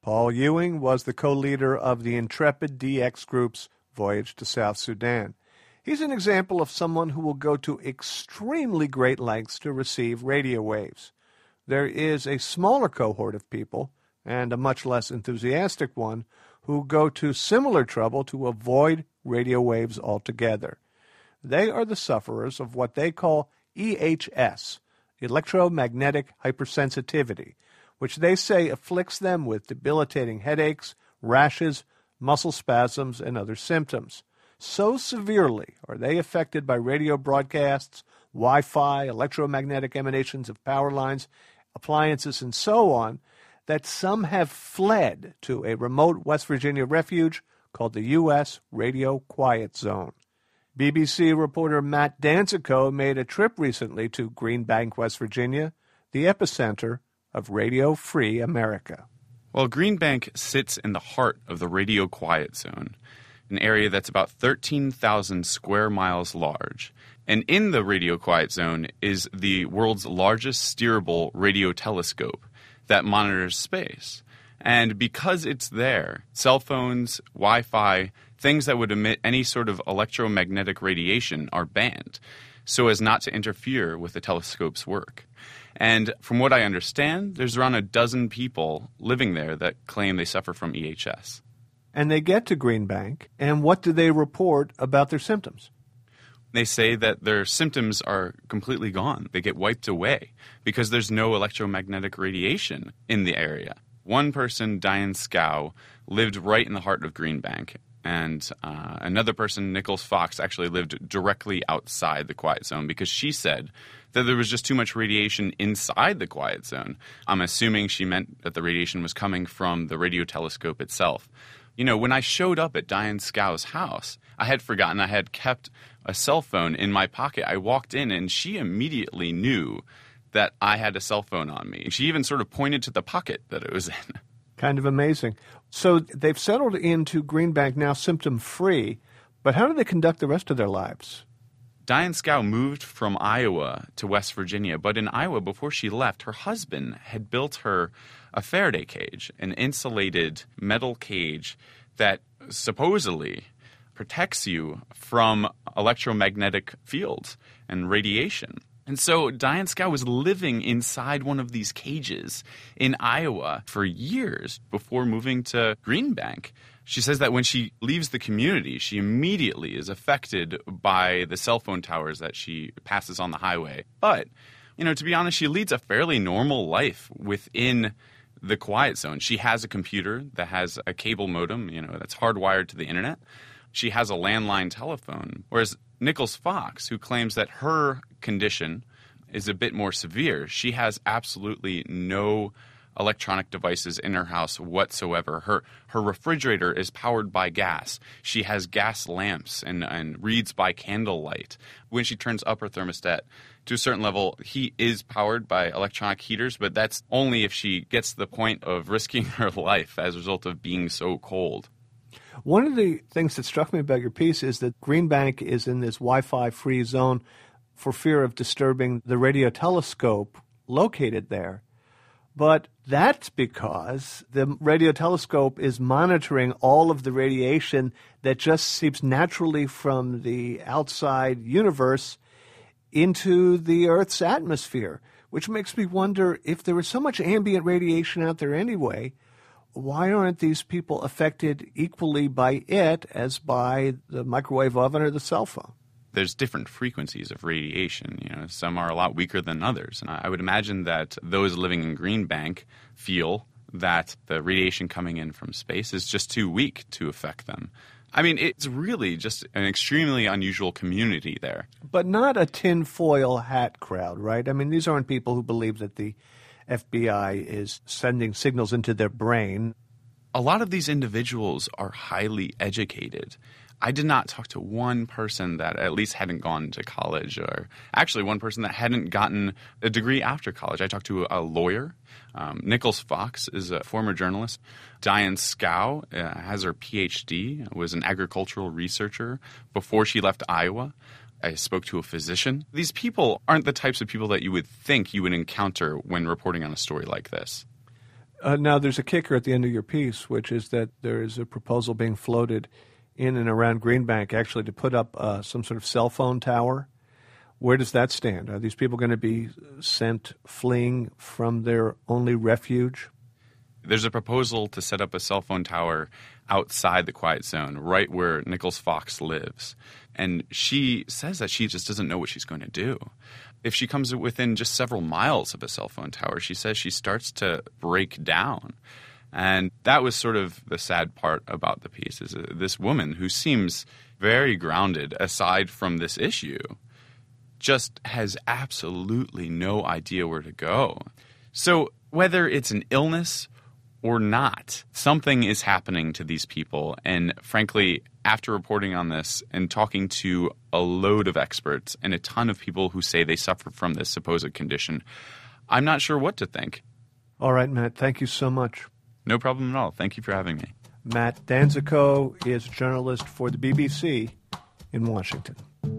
Paul Ewing was the co-leader of the Intrepid DX Group's voyage to South Sudan. He's an example of someone who will go to extremely great lengths to receive radio waves. There is a smaller cohort of people, and a much less enthusiastic one, who go to similar trouble to avoid radio waves altogether. They are the sufferers of what they call EHS, electromagnetic hypersensitivity, which they say afflicts them with debilitating headaches, rashes, muscle spasms, and other symptoms. So severely are they affected by radio broadcasts, Wi-Fi, electromagnetic emanations of power lines, appliances, and so on, that some have fled to a remote West Virginia refuge called the U.S. Radio Quiet Zone. BBC reporter Matt Danzico made a trip recently to Green Bank, West Virginia, the epicenter of Radio Free America. Well, Green Bank sits in the heart of the Radio Quiet Zone, an area that's about 13,000 square miles large. And in the Radio Quiet Zone is the world's largest steerable radio telescope that monitors space. And because it's there, cell phones, Wi-Fi, things that would emit any sort of electromagnetic radiation are banned, so as not to interfere with the telescope's work. And from what I understand, there's around a dozen people living there that claim they suffer from EHS. And they get to Green Bank, and what do they report about their symptoms? They say that their symptoms are completely gone. They get wiped away because there's no electromagnetic radiation in the area. One person, Diane Scow, lived right in the heart of Green Bank, and another person, Nichols Fox, actually lived directly outside the quiet zone because she said that there was just too much radiation inside the quiet zone. I'm assuming she meant that the radiation was coming from the radio telescope itself. You know, when I showed up at Diane Scow's house, I had forgotten I had kept a cell phone in my pocket. I walked in and she immediately knew that I had a cell phone on me. She even sort of pointed to the pocket that it was in. Kind of amazing. So they've settled into Green Bank now symptom-free, but how do they conduct the rest of their lives? Diane Scow moved from Iowa to West Virginia, but in Iowa, before she left, her husband had built her a Faraday cage, an insulated metal cage that supposedly protects you from electromagnetic fields and radiation. And so Diane Scow was living inside one of these cages in Iowa for years before moving to Green Bank. She says that when she leaves the community, she immediately is affected by the cell phone towers that she passes on the highway. But, you know, to be honest, she leads a fairly normal life within the quiet zone. She has a computer that has a cable modem, you know, that's hardwired to the internet. She has a landline telephone, whereas Nichols Fox, who claims that her condition is a bit more severe, she has absolutely no electronic devices in her house whatsoever. Her refrigerator is powered by gas. She has gas lamps and reads by candlelight. When she turns up her thermostat to a certain level, heat is powered by electronic heaters, but that's only if she gets to the point of risking her life as a result of being so cold. One of the things that struck me about your piece is that Green Bank is in this Wi-Fi free zone for fear of disturbing the radio telescope located there. But that's because the radio telescope is monitoring all of the radiation that just seeps naturally from the outside universe into the Earth's atmosphere, which makes me wonder, if there was so much ambient radiation out there anyway, why aren't these people affected equally by it as by the microwave oven or the cell phone? There's different frequencies of radiation. You know, some are a lot weaker than others. And I would imagine that those living in Green Bank feel that the radiation coming in from space is just too weak to affect them. I mean, it's really just an extremely unusual community there. But not a tinfoil hat crowd, right? I mean, these aren't people who believe that the FBI is sending signals into their brain. A lot of these individuals are highly educated. I did not talk to one person that at least hadn't gone to college, or actually one person that hadn't gotten a degree after college. I talked to a lawyer. Nichols Fox is a former journalist. Diane Scow has her PhD, was an agricultural researcher before she left Iowa. I spoke to a physician. These people aren't the types of people that you would think you would encounter when reporting on a story like this. Now, there's a kicker at the end of your piece, which is that there is a proposal being floated in and around Greenbank actually to put up some sort of cell phone tower. Where does that stand? Are these people going to be sent fleeing from their only refuge? There's a proposal to set up a cell phone tower outside the quiet zone, right where Nichols Fox lives. And she says that she just doesn't know what she's going to do. If she comes within just several miles of a cell phone tower, she says she starts to break down. And that was sort of the sad part about the piece, is this woman who seems very grounded aside from this issue just has absolutely no idea where to go. So whether it's an illness or not, something is happening to these people. And frankly, after reporting on this and talking to a load of experts and a ton of people who say they suffer from this supposed condition, I'm not sure what to think. All right, Matt, thank you so much. No problem at all. Thank you for having me. Matt Danzico is a journalist for the BBC in Washington.